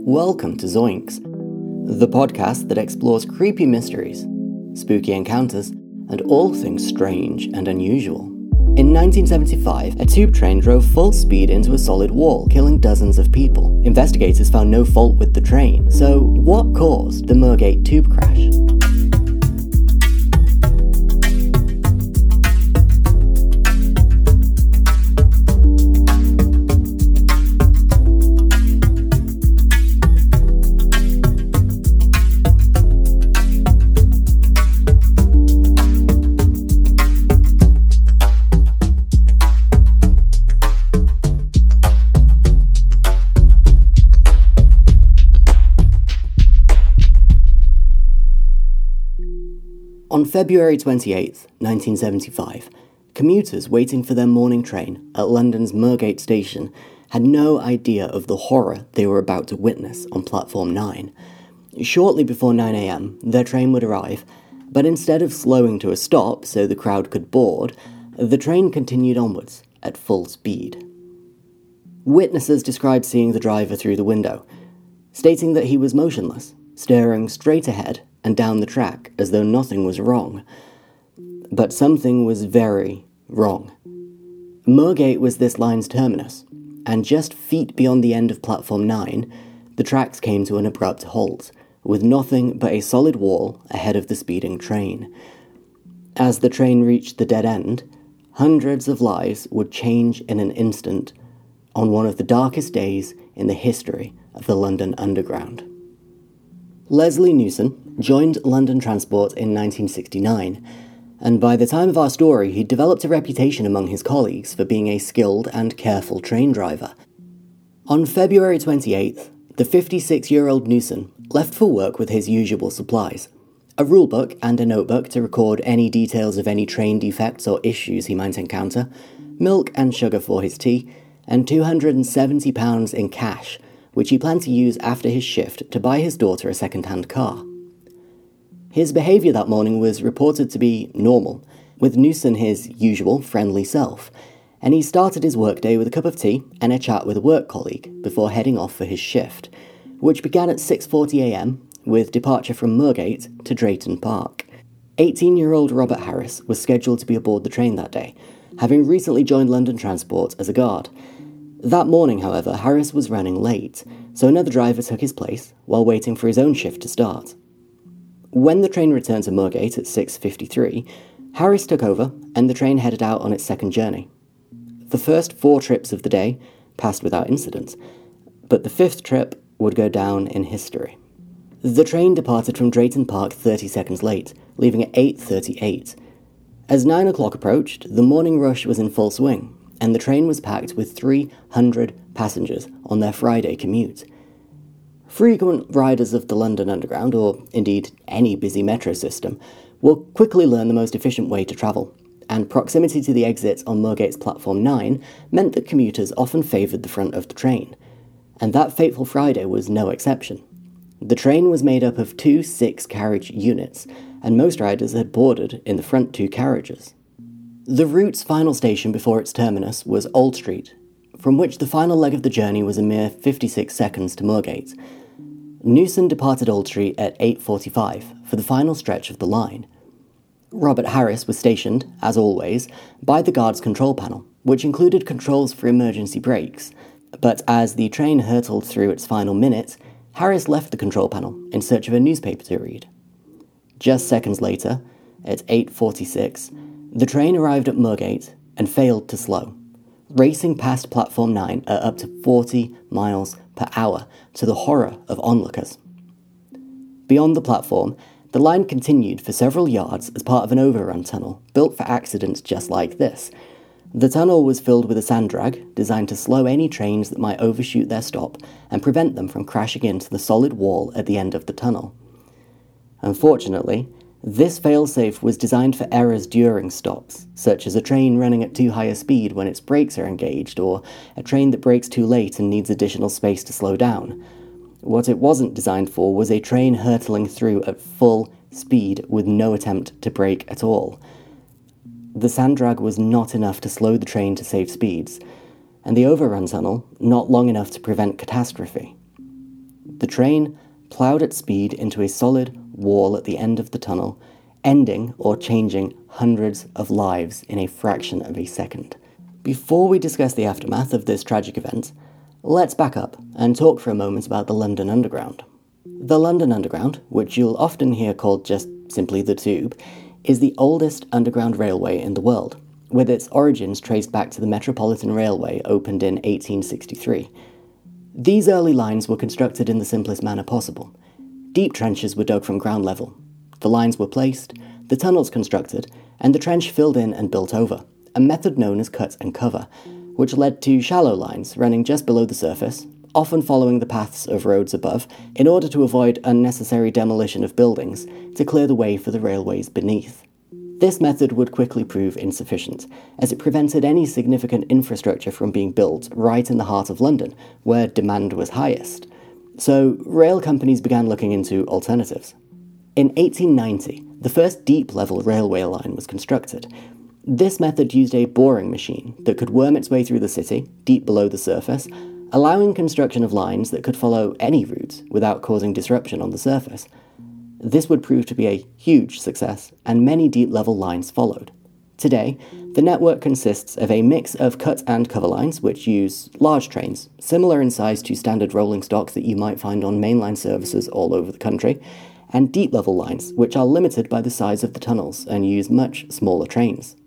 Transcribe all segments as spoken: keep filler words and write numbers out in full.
Welcome to Zoinks, the podcast that explores creepy mysteries, spooky encounters, and all things strange and unusual. In nineteen seventy-five, a tube train drove full speed into a solid wall, killing dozens of people. Investigators found no fault with the train, so what caused the Moorgate tube crash? On February twenty-eighth, nineteen seventy-five, commuters waiting for their morning train at London's Moorgate station had no idea of the horror they were about to witness on platform nine. Shortly before nine a.m, their train would arrive, but instead of slowing to a stop so the crowd could board, the train continued onwards at full speed. Witnesses described seeing the driver through the window, stating that he was motionless, staring straight ahead and down the track as though nothing was wrong. But something was very wrong. Moorgate was this line's terminus, and just feet beyond the end of platform nine, the tracks came to an abrupt halt, with nothing but a solid wall ahead of the speeding train. As the train reached the dead end, hundreds of lives would change in an instant on one of the darkest days in the history of the London Underground. Leslie Newson joined London Transport in nineteen sixty-nine, and by the time of our story he'd developed a reputation among his colleagues for being a skilled and careful train driver. On February twenty-eighth, the fifty-six-year-old Newson left for work with his usual supplies, a rulebook and a notebook to record any details of any train defects or issues he might encounter, milk and sugar for his tea, and two hundred seventy pounds in cash, which he planned to use after his shift to buy his daughter a second-hand car. His behaviour that morning was reported to be normal, with Newson his usual friendly self, and he started his workday with a cup of tea and a chat with a work colleague before heading off for his shift, which began at six forty a.m. with departure from Moorgate to Drayton Park. eighteen-year-old Robert Harris was scheduled to be aboard the train that day, having recently joined London Transport as a guard. That morning, however, Harris was running late, so another driver took his place while waiting for his own shift to start. When the train returned to Moorgate at six fifty-three, Harris took over and the train headed out on its second journey. The first four trips of the day passed without incident, but the fifth trip would go down in history. The train departed from Drayton Park thirty seconds late, leaving at eight thirty-eight. As nine o'clock approached, the morning rush was in full swing, and the train was packed with three hundred passengers on their Friday commute. Frequent riders of the London Underground, or indeed any busy metro system, will quickly learn the most efficient way to travel, and proximity to the exits on Moorgate's platform nine meant that commuters often favoured the front of the train, and that fateful Friday was no exception. The train was made up of two six-carriage units, and most riders had boarded in the front two carriages. The route's final station before its terminus was Old Street, from which the final leg of the journey was a mere fifty-six seconds to Moorgate. Newson departed Old Street at eight forty-five for the final stretch of the line. Robert Harris was stationed, as always, by the guard's control panel, which included controls for emergency brakes, but as the train hurtled through its final minute, Harris left the control panel in search of a newspaper to read. Just seconds later, at eight forty-six, the train arrived at Moorgate and failed to slow, racing past platform nine at up to forty miles per hour to the horror of onlookers. Beyond the platform, the line continued for several yards as part of an overrun tunnel built for accidents just like this. The tunnel was filled with a sand drag designed to slow any trains that might overshoot their stop and prevent them from crashing into the solid wall at the end of the tunnel. Unfortunately, this failsafe was designed for errors during stops, such as a train running at too high a speed when its brakes are engaged, or a train that brakes too late and needs additional space to slow down. What it wasn't designed for was a train hurtling through at full speed with no attempt to brake at all. The sand drag was not enough to slow the train to save speeds, and the overrun tunnel not long enough to prevent catastrophe. The train ploughed its speed into a solid wall at the end of the tunnel, ending or changing hundreds of lives in a fraction of a second. Before we discuss the aftermath of this tragic event, let's back up and talk for a moment about the London Underground. The London Underground, which you'll often hear called just simply the Tube, is the oldest underground railway in the world, with its origins traced back to the Metropolitan Railway opened in eighteen sixty-three. These early lines were constructed in the simplest manner possible. Deep trenches were dug from ground level. The lines were placed, the tunnels constructed, and the trench filled in and built over, a method known as cut and cover, which led to shallow lines running just below the surface, often following the paths of roads above, in order to avoid unnecessary demolition of buildings to clear the way for the railways beneath. This method would quickly prove insufficient, as it prevented any significant infrastructure from being built right in the heart of London, where demand was highest. So, rail companies began looking into alternatives. In eighteen ninety, the first deep-level railway line was constructed. This method used a boring machine that could worm its way through the city, deep below the surface, allowing construction of lines that could follow any route without causing disruption on the surface. This would prove to be a huge success, and many deep-level lines followed. Today, the network consists of a mix of cut and cover lines, which use large trains, similar in size to standard rolling stock that you might find on mainline services all over the country, and deep-level lines, which are limited by the size of the tunnels and use much smaller trains.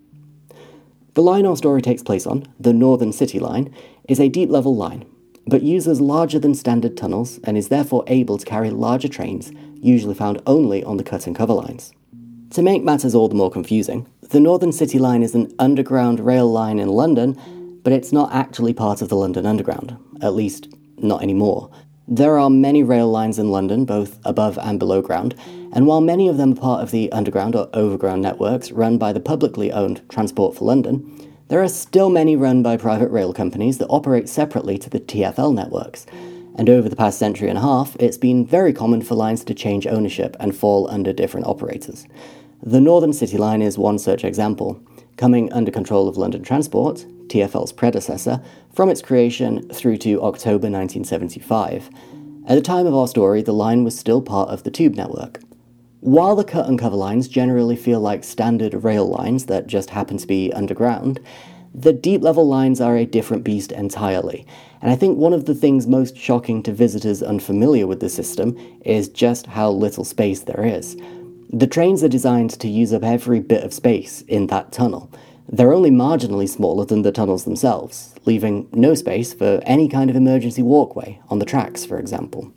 The line our story takes place on, the Northern City Line, is a deep-level line, but uses larger-than-standard tunnels and is therefore able to carry larger trains, usually found only on the cut and cover lines. To make matters all the more confusing, the Northern City Line is an underground rail line in London, but it's not actually part of the London Underground, at least not anymore. There are many rail lines in London, both above and below ground, and while many of them are part of the underground or overground networks run by the publicly owned Transport for London, there are still many run by private rail companies that operate separately to the T F L networks. And over the past century and a half, it's been very common for lines to change ownership and fall under different operators. The Northern City Line is one such example, coming under control of London Transport, T F L's predecessor, from its creation through to October nineteen seventy-five. At the time of our story, the line was still part of the Tube network. While the cut and cover lines generally feel like standard rail lines that just happen to be underground, the deep-level lines are a different beast entirely, and I think one of the things most shocking to visitors unfamiliar with the system is just how little space there is. The trains are designed to use up every bit of space in that tunnel. They're only marginally smaller than the tunnels themselves, leaving no space for any kind of emergency walkway on the tracks, for example.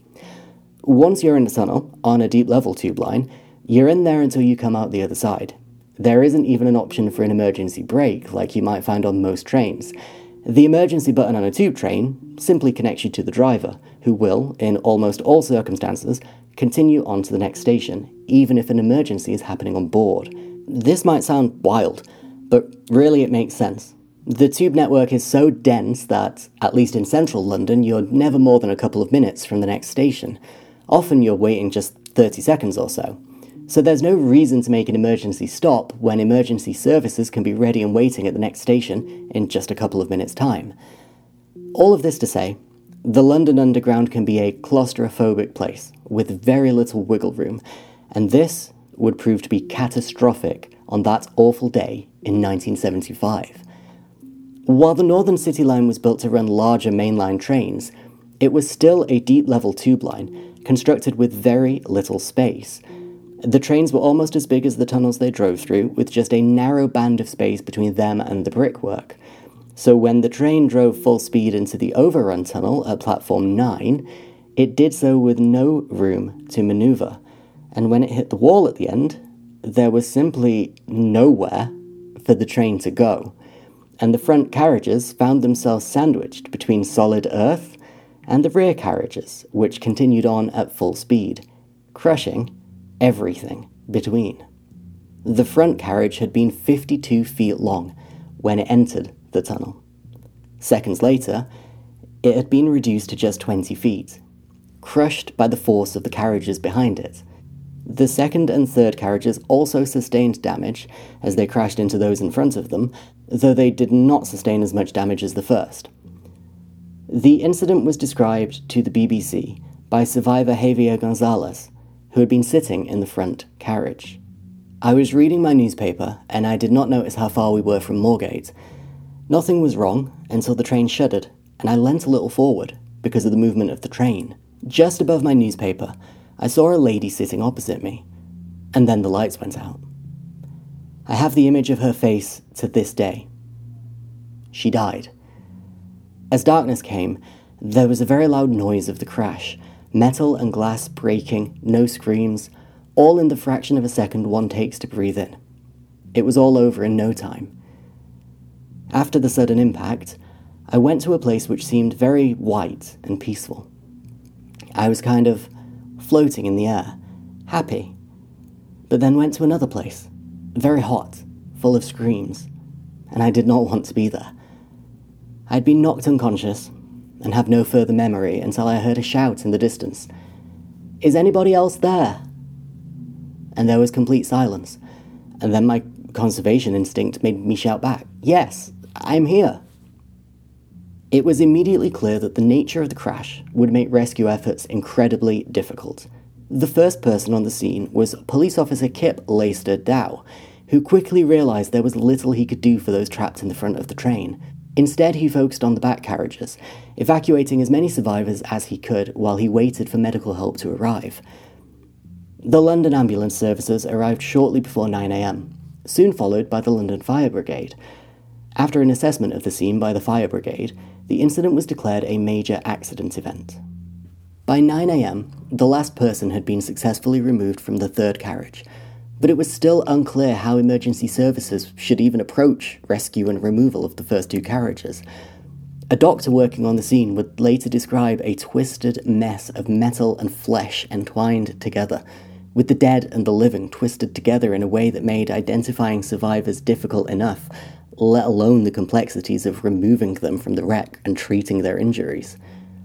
Once you're in the tunnel, on a deep-level tube line, you're in there until you come out the other side. There isn't even an option for an emergency brake like you might find on most trains. The emergency button on a tube train simply connects you to the driver, who will, in almost all circumstances, continue on to the next station, even if an emergency is happening on board. This might sound wild, but really it makes sense. The tube network is so dense that, at least in central London, you're never more than a couple of minutes from the next station. Often you're waiting just thirty seconds or so. So there's no reason to make an emergency stop when emergency services can be ready and waiting at the next station in just a couple of minutes' time. All of this to say, the London Underground can be a claustrophobic place with very little wiggle room, and this would prove to be catastrophic on that awful day in nineteen seventy-five. While the Northern City Line was built to run larger mainline trains, it was still a deep-level tube line, constructed with very little space. The trains were almost as big as the tunnels they drove through, with just a narrow band of space between them and the brickwork. So when the train drove full speed into the overrun tunnel at platform nine, it did so with no room to maneuver. And when it hit the wall at the end, there was simply nowhere for the train to go. And the front carriages found themselves sandwiched between solid earth and the rear carriages, which continued on at full speed, crushing everything between. The front carriage had been fifty-two feet long when it entered the tunnel. Seconds later, it had been reduced to just twenty feet, crushed by the force of the carriages behind it. The second and third carriages also sustained damage as they crashed into those in front of them, though they did not sustain as much damage as the first. The incident was described to the B B C by survivor Javier Gonzalez, who had been sitting in the front carriage. I was reading my newspaper, and I did not notice how far we were from Moorgate. Nothing was wrong until the train shuddered, and I leant a little forward because of the movement of the train. Just above my newspaper, I saw a lady sitting opposite me, and then the lights went out. I have the image of her face to this day. She died. As darkness came, there was a very loud noise of the crash, metal and glass breaking, no screams, all in the fraction of a second one takes to breathe in. It was all over in no time. After the sudden impact, I went to a place which seemed very white and peaceful. I was kind of floating in the air, happy, but then went to another place, very hot, full of screams, and I did not want to be there. I had been knocked unconscious and have no further memory until I heard a shout in the distance. "Is anybody else there?" And there was complete silence, and then my conservation instinct made me shout back, "Yes, I'm here." It was immediately clear that the nature of the crash would make rescue efforts incredibly difficult. The first person on the scene was police officer Kip Laister Dow, who quickly realised there was little he could do for those trapped in the front of the train. Instead, he focused on the back carriages, evacuating as many survivors as he could while he waited for medical help to arrive. The London ambulance services arrived shortly before nine a.m, soon followed by the London Fire Brigade. After an assessment of the scene by the Fire Brigade, the incident was declared a major accident event. By nine a.m, the last person had been successfully removed from the third carriage, but it was still unclear how emergency services should even approach rescue and removal of the first two carriages. A doctor working on the scene would later describe a twisted mess of metal and flesh entwined together, with the dead and the living twisted together in a way that made identifying survivors difficult enough, let alone the complexities of removing them from the wreck and treating their injuries.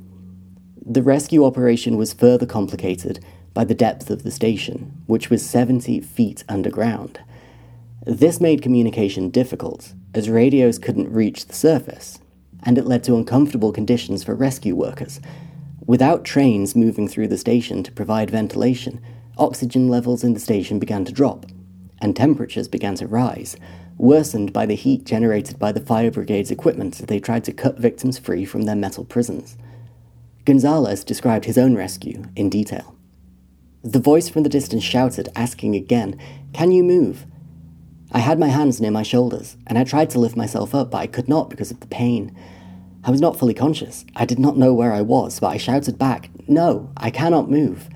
The rescue operation was further complicated by the depth of the station, which was seventy feet underground. This made communication difficult, as radios couldn't reach the surface, and it led to uncomfortable conditions for rescue workers. Without trains moving through the station to provide ventilation, oxygen levels in the station began to drop, and temperatures began to rise, worsened by the heat generated by the fire brigade's equipment as they tried to cut victims free from their metal prisons. Gonzalez described his own rescue in detail. The voice from the distance shouted, asking again, "Can you move?" I had my hands near my shoulders, and I tried to lift myself up, but I could not because of the pain. I was not fully conscious. I did not know where I was, but I shouted back, "No, I cannot move."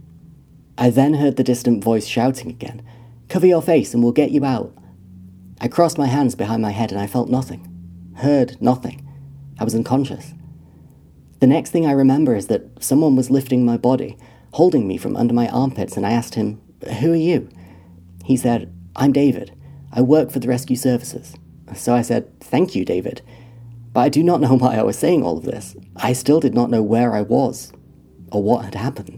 I then heard the distant voice shouting again, "Cover your face and we'll get you out." I crossed my hands behind my head and I felt nothing, heard nothing. I was unconscious. The next thing I remember is that someone was lifting my body, holding me from under my armpits, and I asked him, "Who are you?" He said, "I'm David. I work for the rescue services." So I said, "Thank you, David." But I do not know why I was saying all of this. I still did not know where I was, or what had happened.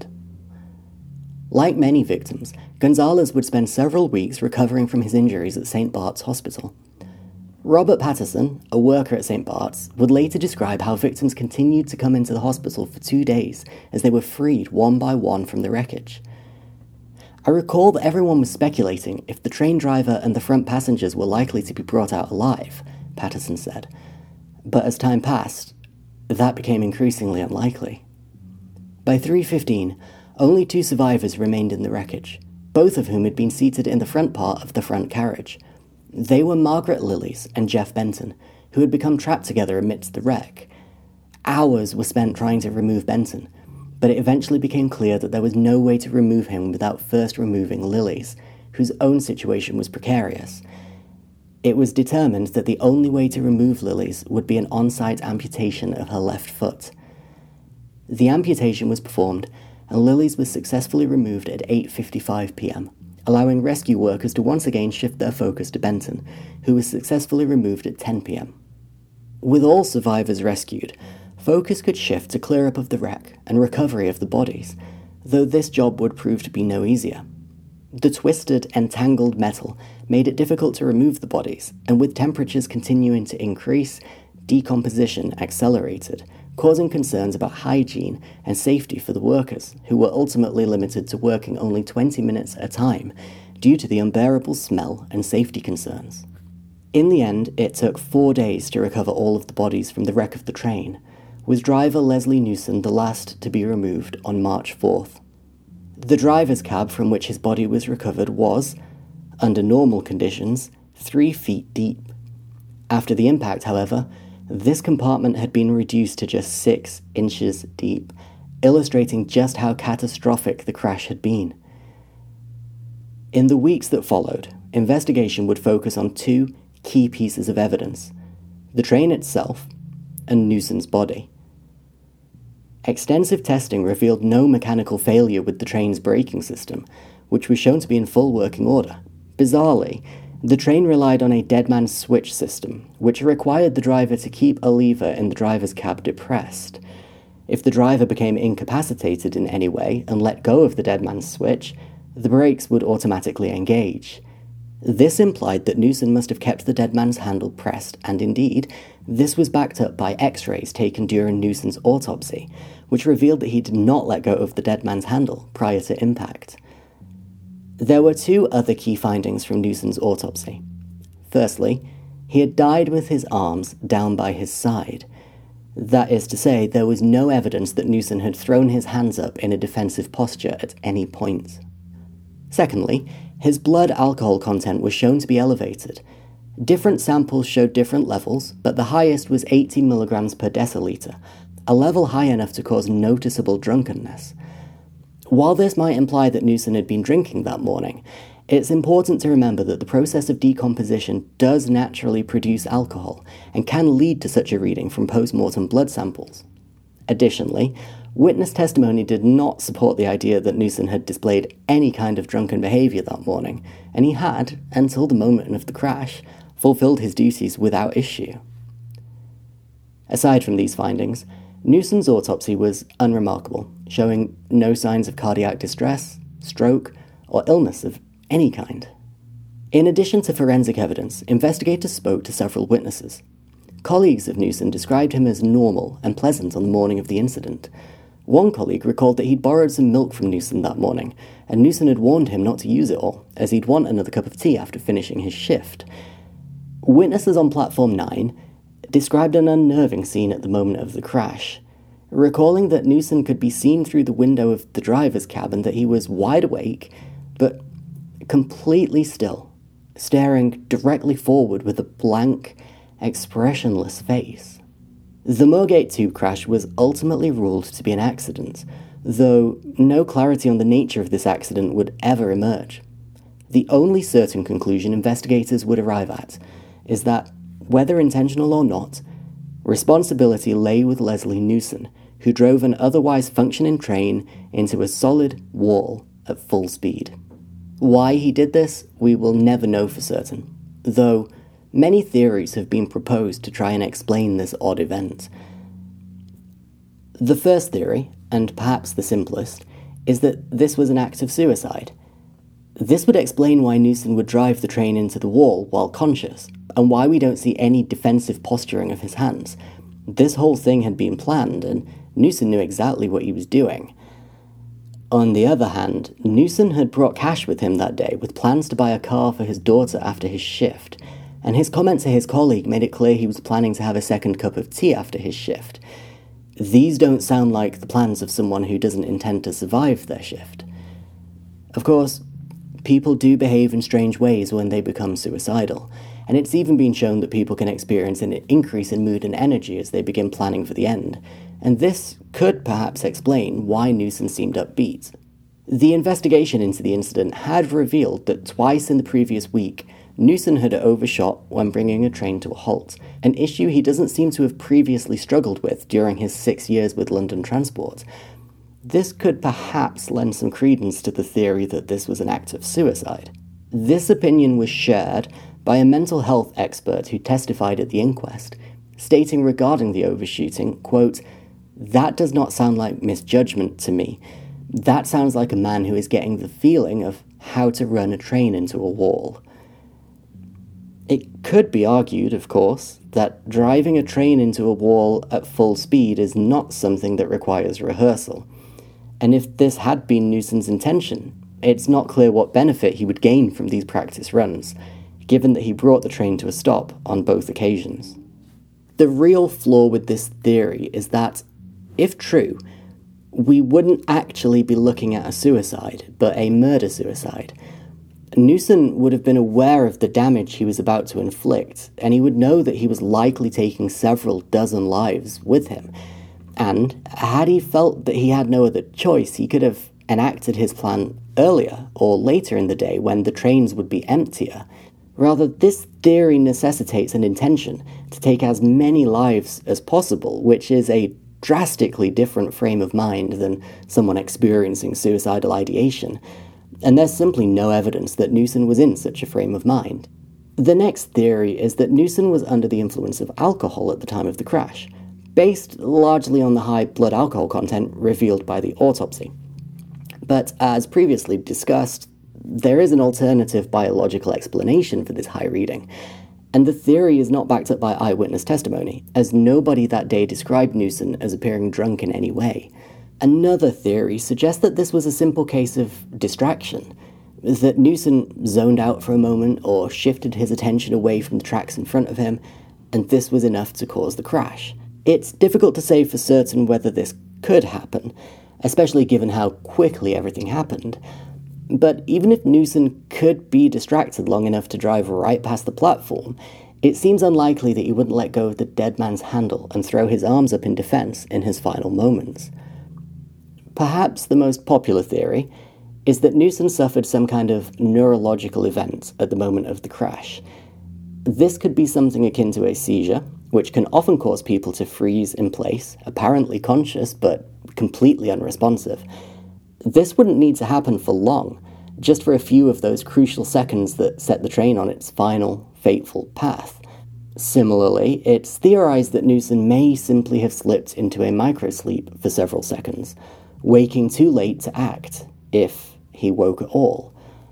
Like many victims, Gonzalez would spend several weeks recovering from his injuries at Saint Bart's Hospital. Robert Patterson, a worker at Saint Bart's, would later describe how victims continued to come into the hospital for two days as they were freed one by one from the wreckage. I recall that everyone was speculating if the train driver and the front passengers were likely to be brought out alive, Patterson said. But as time passed, that became increasingly unlikely. By three fifteen, only two survivors remained in the wreckage, both of whom had been seated in the front part of the front carriage. They were Margaret Lillies and Jeff Benton, who had become trapped together amidst the wreck. Hours were spent trying to remove Benton, but it eventually became clear that there was no way to remove him without first removing Lillies, whose own situation was precarious. It was determined that the only way to remove Lillies would be an on-site amputation of her left foot. The amputation was performed, and Lillies was successfully removed at eight fifty-five p.m., allowing rescue workers to once again shift their focus to Benton, who was successfully removed at ten p.m. With all survivors rescued, focus could shift to clear-up of the wreck and recovery of the bodies, though this job would prove to be no easier. The twisted, entangled metal made it difficult to remove the bodies, and with temperatures continuing to increase, decomposition accelerated, causing concerns about hygiene and safety for the workers, who were ultimately limited to working only twenty minutes at a time due to the unbearable smell and safety concerns. In the end, it took four days to recover all of the bodies from the wreck of the train, with driver Leslie Newson the last to be removed on March fourth. The driver's cab from which his body was recovered was, under normal conditions, three feet deep. After the impact, however, this compartment had been reduced to just six inches deep, illustrating just how catastrophic the crash had been. In the weeks that followed, investigation would focus on two key pieces of evidence: the train itself and Newson's body. Extensive testing revealed no mechanical failure with the train's braking system, which was shown to be in full working order. Bizarrely, the train relied on a dead man's switch system, which required the driver to keep a lever in the driver's cab depressed. If the driver became incapacitated in any way and let go of the dead man's switch, the brakes would automatically engage. This implied that Newson must have kept the dead man's handle pressed, and indeed, this was backed up by x-rays taken during Newson's autopsy, which revealed that he did not let go of the dead man's handle prior to impact. There were two other key findings from Newson's autopsy. Firstly, he had died with his arms down by his side. That is to say, there was no evidence that Newson had thrown his hands up in a defensive posture at any point. Secondly, his blood alcohol content was shown to be elevated. Different samples showed different levels, but the highest was eighty milligrams per deciliter, a level high enough to cause noticeable drunkenness. While this might imply that Newson had been drinking that morning, it's important to remember that the process of decomposition does naturally produce alcohol and can lead to such a reading from post-mortem blood samples. Additionally, witness testimony did not support the idea that Newson had displayed any kind of drunken behaviour that morning, and he had, until the moment of the crash, fulfilled his duties without issue. Aside from these findings, Newson's autopsy was unremarkable, showing no signs of cardiac distress, stroke, or illness of any kind. In addition to forensic evidence, investigators spoke to several witnesses. Colleagues of Newson described him as normal and pleasant on the morning of the incident. One colleague recalled that he'd borrowed some milk from Newson that morning, and Newson had warned him not to use it all, as he'd want another cup of tea after finishing his shift. Witnesses on Platform nine described an unnerving scene at the moment of the crash, recalling that Newson could be seen through the window of the driver's cab and that he was wide awake, but completely still, staring directly forward with a blank, expressionless face. The Moorgate tube crash was ultimately ruled to be an accident, though no clarity on the nature of this accident would ever emerge. The only certain conclusion investigators would arrive at is that, whether intentional or not, responsibility lay with Leslie Newson, who drove an otherwise functioning train into a solid wall at full speed. Why he did this, we will never know for certain, though many theories have been proposed to try and explain this odd event. The first theory, and perhaps the simplest, is that this was an act of suicide. This would explain why Newson would drive the train into the wall while conscious, and why we don't see any defensive posturing of his hands. This whole thing had been planned, and Newson knew exactly what he was doing. On the other hand, Newson had brought cash with him that day, with plans to buy a car for his daughter after his shift, and his comment to his colleague made it clear he was planning to have a second cup of tea after his shift. These don't sound like the plans of someone who doesn't intend to survive their shift. Of course, people do behave in strange ways when they become suicidal, and it's even been shown that people can experience an increase in mood and energy as they begin planning for the end, and this could perhaps explain why Newson seemed upbeat. The investigation into the incident had revealed that twice in the previous week, Newson had overshot when bringing a train to a halt, an issue he doesn't seem to have previously struggled with during his six years with London Transport. This could perhaps lend some credence to the theory that this was an act of suicide. This opinion was shared by a mental health expert who testified at the inquest, stating regarding the overshooting, quote, "That does not sound like misjudgment to me. That sounds like a man who is getting the feeling of how to run a train into a wall." It could be argued, of course, that driving a train into a wall at full speed is not something that requires rehearsal. And if this had been Newson's intention, it's not clear what benefit he would gain from these practice runs, given that he brought the train to a stop on both occasions. The real flaw with this theory is that, if true, we wouldn't actually be looking at a suicide, but a murder-suicide. Newson would have been aware of the damage he was about to inflict, and he would know that he was likely taking several dozen lives with him. And had he felt that he had no other choice, he could have enacted his plan earlier or later in the day when the trains would be emptier. Rather, this theory necessitates an intention to take as many lives as possible, which is a drastically different frame of mind than someone experiencing suicidal ideation. And there's simply no evidence that Newson was in such a frame of mind. The next theory is that Newson was under the influence of alcohol at the time of the crash, based largely on the high blood alcohol content revealed by the autopsy. But as previously discussed, there is an alternative biological explanation for this high reading, and the theory is not backed up by eyewitness testimony, as nobody that day described Newson as appearing drunk in any way. Another theory suggests that this was a simple case of distraction, that Newson zoned out for a moment or shifted his attention away from the tracks in front of him, and this was enough to cause the crash. It's difficult to say for certain whether this could happen, especially given how quickly everything happened. But even if Newson could be distracted long enough to drive right past the platform, it seems unlikely that he wouldn't let go of the dead man's handle and throw his arms up in defense in his final moments. Perhaps the most popular theory is that Newson suffered some kind of neurological event at the moment of the crash. This could be something akin to a seizure, which can often cause people to freeze in place, apparently conscious but completely unresponsive. This wouldn't need to happen for long, just for a few of those crucial seconds that set the train on its final, fateful path. Similarly, it's theorized that Newson may simply have slipped into a microsleep for several seconds, waking too late to act, if he woke at all.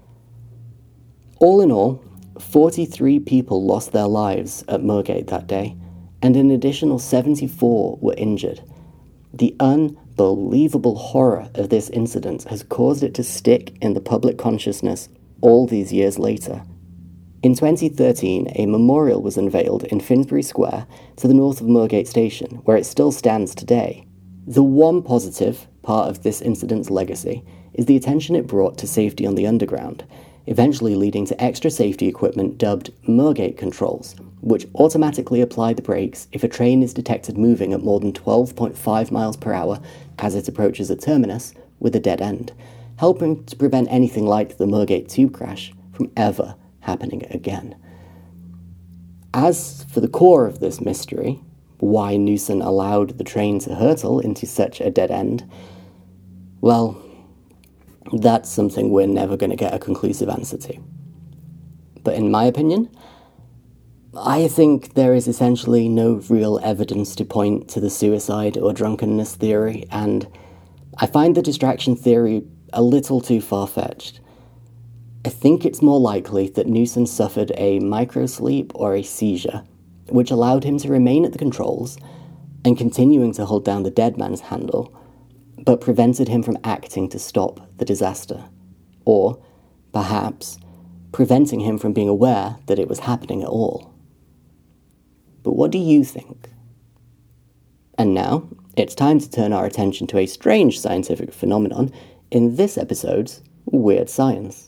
All in all, forty-three people lost their lives at Moorgate that day, and an additional seventy-four were injured. The unbelievable horror of this incident has caused it to stick in the public consciousness all these years later. In twenty thirteen, a memorial was unveiled in Finsbury Square to the north of Moorgate Station, where it still stands today. The one positive part of this incident's legacy is the attention it brought to safety on the Underground, eventually leading to extra safety equipment dubbed Moorgate controls, which automatically apply the brakes if a train is detected moving at more than twelve point five miles per hour as it approaches a terminus with a dead end, helping to prevent anything like the Moorgate tube crash from ever happening again. As for the core of this mystery, why Newson allowed the train to hurtle into such a dead end, well, that's something we're never going to get a conclusive answer to. But in my opinion, I think there is essentially no real evidence to point to the suicide or drunkenness theory, and I find the distraction theory a little too far-fetched. I think it's more likely that Newson suffered a microsleep or a seizure, which allowed him to remain at the controls and continuing to hold down the dead man's handle, but prevented him from acting to stop the disaster, or, perhaps, preventing him from being aware that it was happening at all. But what do you think? And now, it's time to turn our attention to a strange scientific phenomenon in this episode's Weird Science.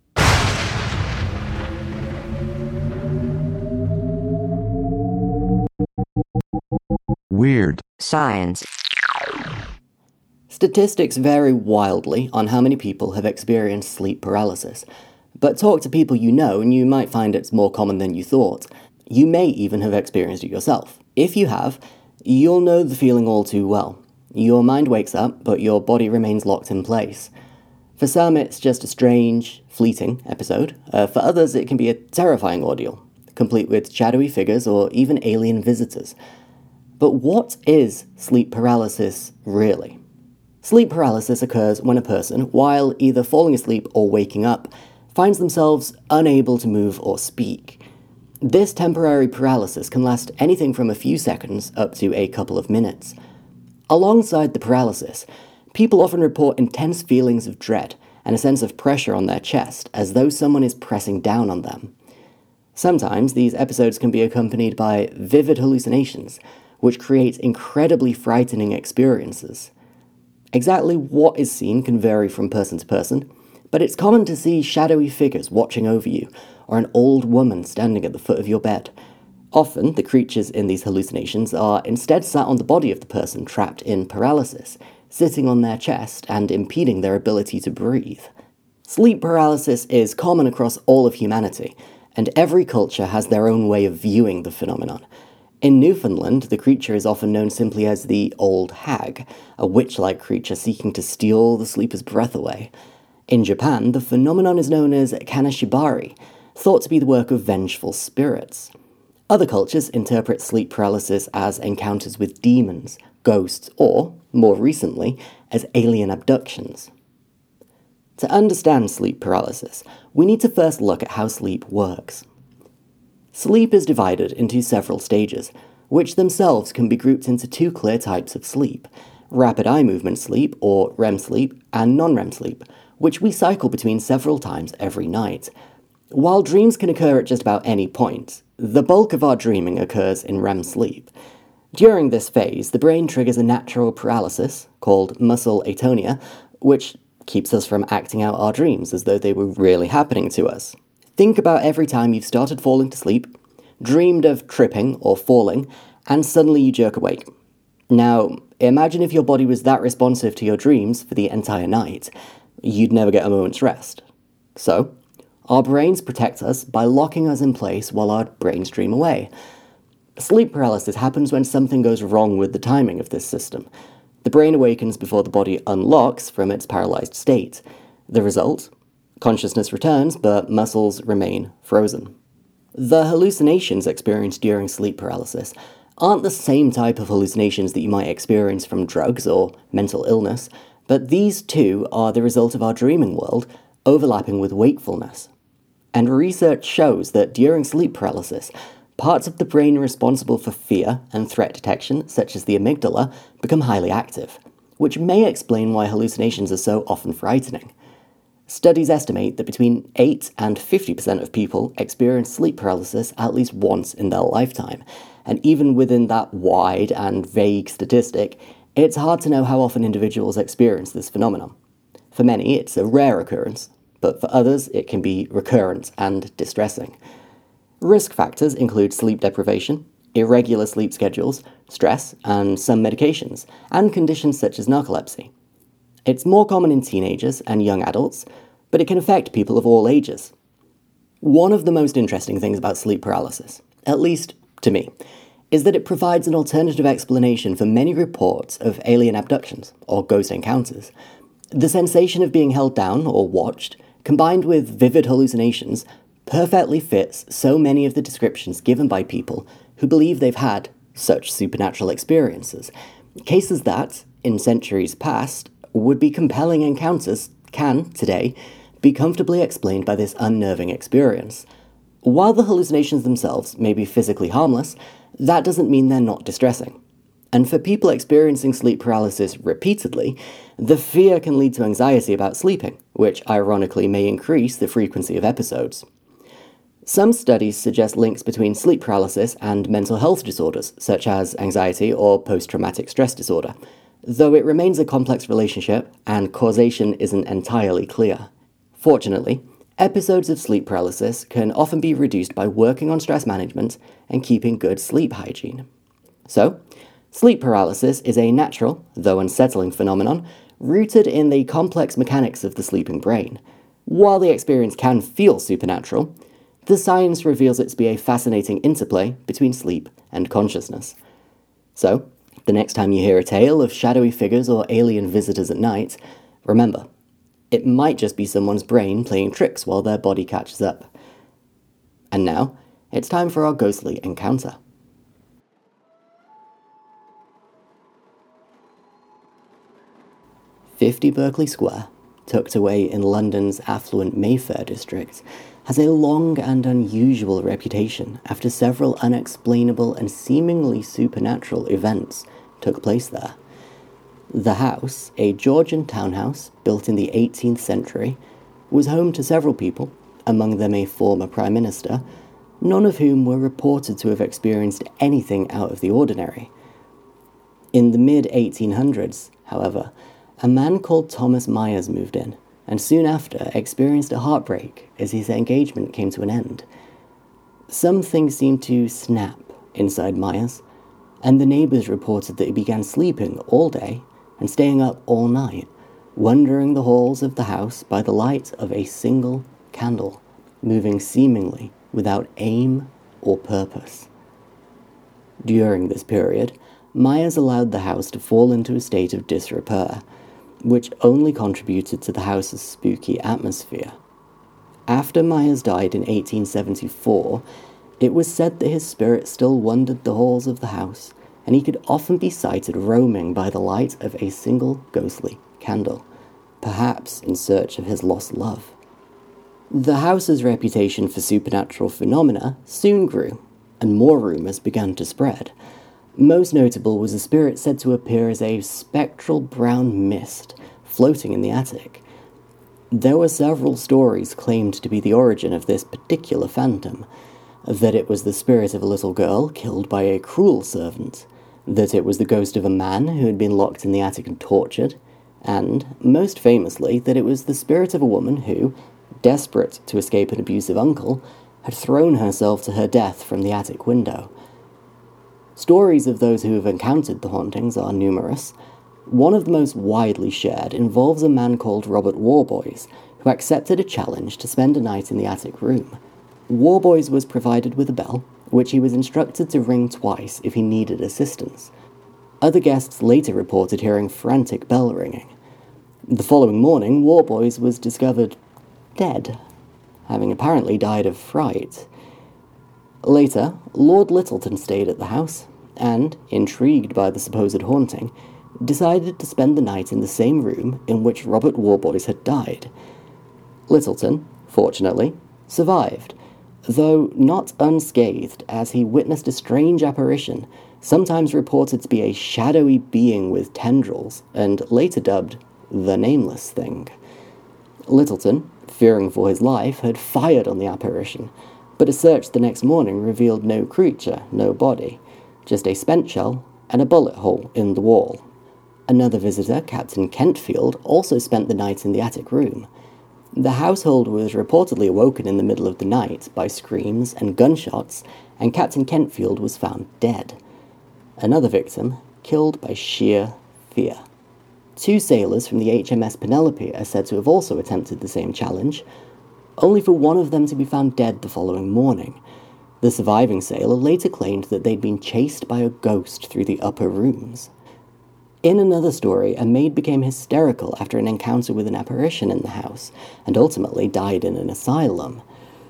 Weird Science. Statistics vary wildly on how many people have experienced sleep paralysis, but talk to people you know and you might find it's more common than you thought. You may even have experienced it yourself. If you have, you'll know the feeling all too well. Your mind wakes up, but your body remains locked in place. For some, it's just a strange, fleeting episode. Uh, for others, it can be a terrifying ordeal, complete with shadowy figures or even alien visitors. But what is sleep paralysis really? Sleep paralysis occurs when a person, while either falling asleep or waking up, finds themselves unable to move or speak. This temporary paralysis can last anything from a few seconds up to a couple of minutes. Alongside the paralysis, people often report intense feelings of dread and a sense of pressure on their chest, as though someone is pressing down on them. Sometimes these episodes can be accompanied by vivid hallucinations, which create incredibly frightening experiences. Exactly what is seen can vary from person to person, but it's common to see shadowy figures watching over you, or an old woman standing at the foot of your bed. Often, the creatures in these hallucinations are instead sat on the body of the person trapped in paralysis, sitting on their chest and impeding their ability to breathe. Sleep paralysis is common across all of humanity, and every culture has their own way of viewing the phenomenon. In Newfoundland, the creature is often known simply as the Old Hag, a witch-like creature seeking to steal the sleeper's breath away. In Japan, the phenomenon is known as kanashibari, thought to be the work of vengeful spirits. Other cultures interpret sleep paralysis as encounters with demons, ghosts, or, more recently, as alien abductions. To understand sleep paralysis, we need to first look at how sleep works. Sleep is divided into several stages, which themselves can be grouped into two clear types of sleep: rapid eye movement sleep, or R E M sleep, and non-R E M sleep, which we cycle between several times every night. While dreams can occur at just about any point, the bulk of our dreaming occurs in R E M sleep. During this phase, the brain triggers a natural paralysis, called muscle atonia, which keeps us from acting out our dreams as though they were really happening to us. Think about every time you've started falling to sleep, dreamed of tripping or falling, and suddenly you jerk awake. Now, imagine if your body was that responsive to your dreams for the entire night. You'd never get a moment's rest. So, our brains protect us by locking us in place while our brains dream away. Sleep paralysis happens when something goes wrong with the timing of this system. The brain awakens before the body unlocks from its paralyzed state. The result? Consciousness returns, but muscles remain frozen. The hallucinations experienced during sleep paralysis aren't the same type of hallucinations that you might experience from drugs or mental illness, but these too are the result of our dreaming world overlapping with wakefulness. And research shows that during sleep paralysis, parts of the brain responsible for fear and threat detection, such as the amygdala, become highly active, which may explain why hallucinations are so often frightening. Studies estimate that between eight and fifty percent of people experience sleep paralysis at least once in their lifetime, and even within that wide and vague statistic, it's hard to know how often individuals experience this phenomenon. For many, it's a rare occurrence, but for others, it can be recurrent and distressing. Risk factors include sleep deprivation, irregular sleep schedules, stress, and some medications, and conditions such as narcolepsy. It's more common in teenagers and young adults, but it can affect people of all ages. One of the most interesting things about sleep paralysis, at least to me, is that it provides an alternative explanation for many reports of alien abductions, or ghost encounters. The sensation of being held down or watched, combined with vivid hallucinations, perfectly fits so many of the descriptions given by people who believe they've had such supernatural experiences. Cases that, in centuries past, would be compelling encounters can, today, be comfortably explained by this unnerving experience. While the hallucinations themselves may be physically harmless, that doesn't mean they're not distressing. And for people experiencing sleep paralysis repeatedly, the fear can lead to anxiety about sleeping, which ironically may increase the frequency of episodes. Some studies suggest links between sleep paralysis and mental health disorders, such as anxiety or post-traumatic stress disorder, though it remains a complex relationship and causation isn't entirely clear. Fortunately, episodes of sleep paralysis can often be reduced by working on stress management and keeping good sleep hygiene. So, sleep paralysis is a natural, though unsettling phenomenon, rooted in the complex mechanics of the sleeping brain. While the experience can feel supernatural, the science reveals it to be a fascinating interplay between sleep and consciousness. So, the next time you hear a tale of shadowy figures or alien visitors at night, remember, it might just be someone's brain playing tricks while their body catches up. And now, it's time for our ghostly encounter. fifty Berkeley Square, tucked away in London's affluent Mayfair district, has a long and unusual reputation after several unexplainable and seemingly supernatural events took place there. The house, a Georgian townhouse built in the eighteenth century, was home to several people, among them a former prime minister, none of whom were reported to have experienced anything out of the ordinary. In the mid eighteen hundreds, however, a man called Thomas Myers moved in, and soon after experienced a heartbreak as his engagement came to an end. Something seemed to snap inside Myers, and the neighbours reported that he began sleeping all day and staying up all night, wandering the halls of the house by the light of a single candle, moving seemingly without aim or purpose. During this period, Myers allowed the house to fall into a state of disrepair, which only contributed to the house's spooky atmosphere. After Myers died in eighteen seventy-four, it was said that his spirit still wandered the halls of the house, and he could often be sighted roaming by the light of a single ghostly candle, perhaps in search of his lost love. The house's reputation for supernatural phenomena soon grew, and more rumours began to spread. Most notable was a spirit said to appear as a spectral brown mist floating in the attic. There were several stories claimed to be the origin of this particular phantom, that it was the spirit of a little girl killed by a cruel servant, that it was the ghost of a man who had been locked in the attic and tortured, and, most famously, that it was the spirit of a woman who, desperate to escape an abusive uncle, had thrown herself to her death from the attic window. Stories of those who have encountered the hauntings are numerous. One of the most widely shared involves a man called Robert Warboys, who accepted a challenge to spend a night in the attic room. Warboys was provided with a bell, which he was instructed to ring twice if he needed assistance. Other guests later reported hearing frantic bell ringing. The following morning, Warboys was discovered dead, having apparently died of fright. Later, Lord Lyttelton stayed at the house, and, intrigued by the supposed haunting, decided to spend the night in the same room in which Robert Warboys had died. Lyttelton, fortunately, survived, though not unscathed, as he witnessed a strange apparition, sometimes reported to be a shadowy being with tendrils, and later dubbed the Nameless Thing. Lyttelton, fearing for his life, had fired on the apparition, but a search the next morning revealed no creature, no body, just a spent shell and a bullet hole in the wall. Another visitor, Captain Kentfield, also spent the night in the attic room. The household was reportedly awoken in the middle of the night by screams and gunshots, and Captain Kentfield was found dead. Another victim, killed by sheer fear. Two sailors from the H M S Penelope are said to have also attempted the same challenge, only for one of them to be found dead the following morning. The surviving sailor later claimed that they'd been chased by a ghost through the upper rooms. In another story, a maid became hysterical after an encounter with an apparition in the house, and ultimately died in an asylum.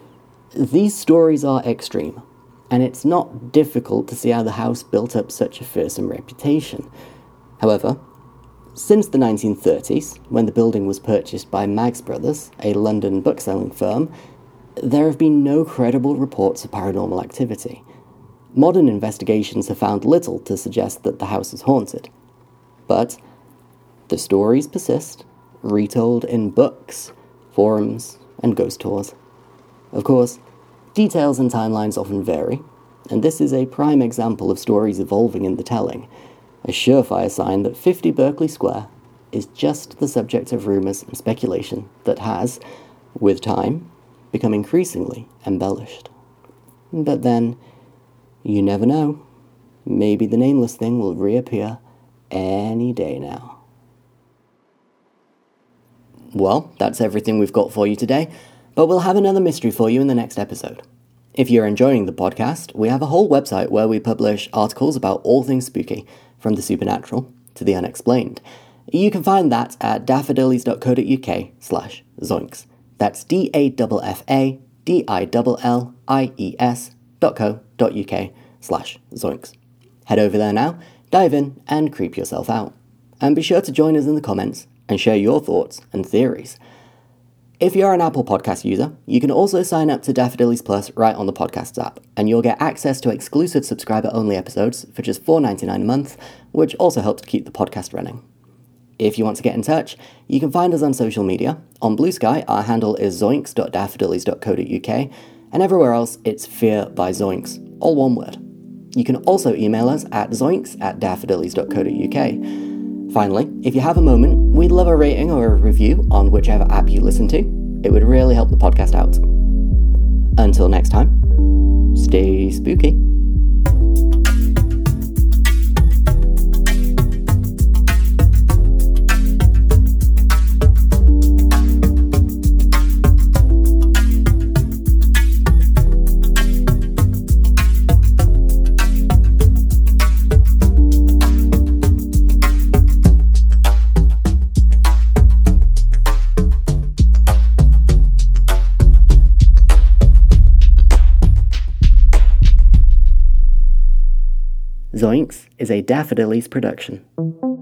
These stories are extreme, and it's not difficult to see how the house built up such a fearsome reputation. However, since the nineteen thirties, when the building was purchased by Maggs Brothers, a London bookselling firm, there have been no credible reports of paranormal activity. Modern investigations have found little to suggest that the house is haunted. But the stories persist, retold in books, forums, and ghost tours. Of course, details and timelines often vary, and this is a prime example of stories evolving in the telling, a surefire sign that fifty Berkeley Square is just the subject of rumours and speculation that has, with time, become increasingly embellished. But then, you never know. Maybe the Nameless Thing will reappear any day now. Well, that's everything we've got for you today, but we'll have another mystery for you in the next episode. If you're enjoying the podcast, we have a whole website where we publish articles about all things spooky, from the supernatural to the unexplained. You can find that at daffodillies.co.uk slash zoinks. That's D A F F A D I L L I E S dot co dot uk slash zoinks. Head over there now, dive in, and creep yourself out. And be sure to join us in the comments and share your thoughts and theories. If you're an Apple Podcast user, you can also sign up to Daffodillies Plus right on the Podcasts app, and you'll get access to exclusive subscriber-only episodes for just four dollars and ninety-nine cents a month, which also helps keep the podcast running. If you want to get in touch, you can find us on social media. On Blue Sky, our handle is zoinks dot daffodillies dot co dot uk, and everywhere else, it's Fear by Zoinks, all one word. You can also email us at zoinks at daffodillies dot co dot uk. Finally, if you have a moment, we'd love a rating or a review on whichever app you listen to. It would really help the podcast out. Until next time, stay spooky. Zoinks is a Daffodillies production.